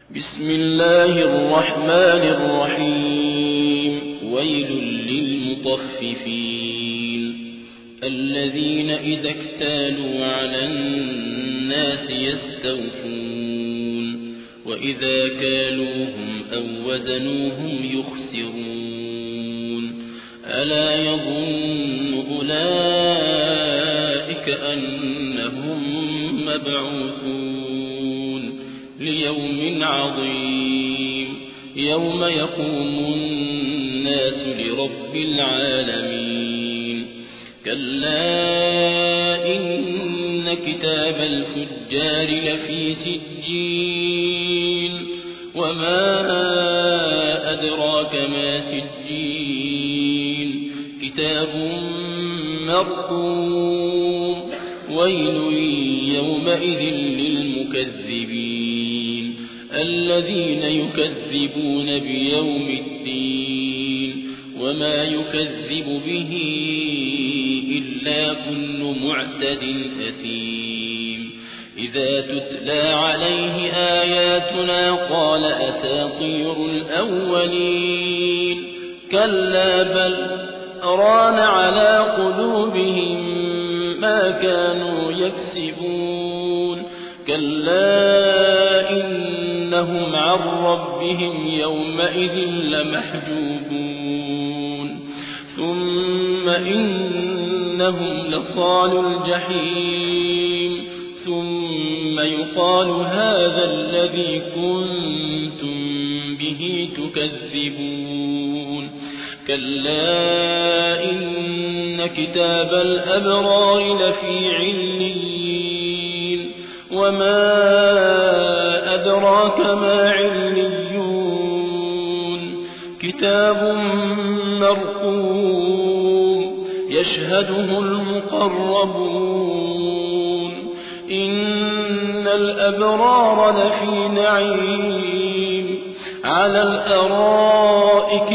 بسم الله الرحمن الرحيم. ويل للمطففين الذين إذا اكتالوا على الناس يستوفون وإذا كالوهم أو وزنوهم يخسرون. ألا يظن أولئك أنهم مبعوثون ليوم عظيم يوم يقوم الناس لرب العالمين. كلا إن كتاب الفجار لفي سجين وما أدراك ما سجين كتاب مرقوم. ويل يومئذ للمكذبين الذين يكذبون بيوم الدين وما يكذب به إلا كل معتد أثيم. إذا تتلى عليه آياتنا قال أساطير الأولين. كلا بل ران على قلوبهم ما كانوا يكسبون. كلا إنهم عن ربهم يومئذ لمحجوبون. ثم إنهم لصالوا الجحيم ثم يقال هذا الذي كنتم به تكذبون. كلا إن كتاب الأبرار لفي عليين وما أدراك ما عليون كتاب مرقوم يشهده المقربون. إن الأبرار لفي نعيم على الأرائك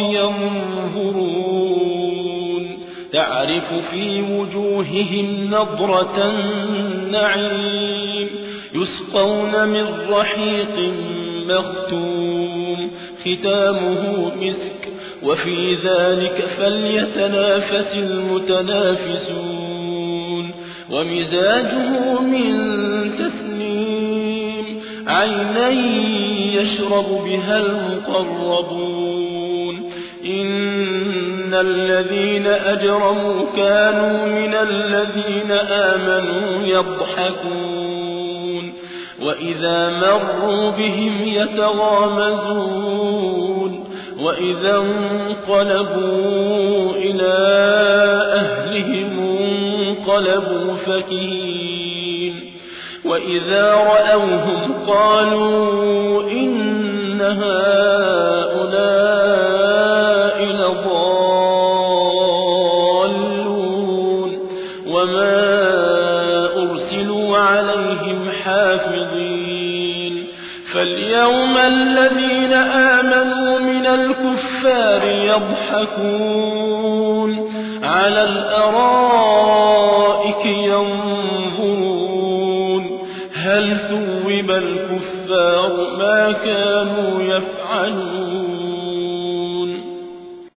ينظرون تعرف في وجوههم نضرة النعيم. يسقون من رحيق مختوم ختامه مسك وفي ذلك فليتنافس المتنافسون. ومزاجه من تسنيم عينا يشرب بها المقربون. إن الذين أجرموا كانوا من الذين آمنوا يضحكون وإذا مروا بهم يتغامزون وإذا انقلبوا إلى أهلهم انقلبوا فكهين. وإذا رأوهم قالوا إن هؤلاء لضالون وما أرسلوا عليهم حافظين. فاليوم الذين آمنوا من الكفار يضحكون على الأرائك ينظرون هل ثوب الكفار ما كانوا يفعلون.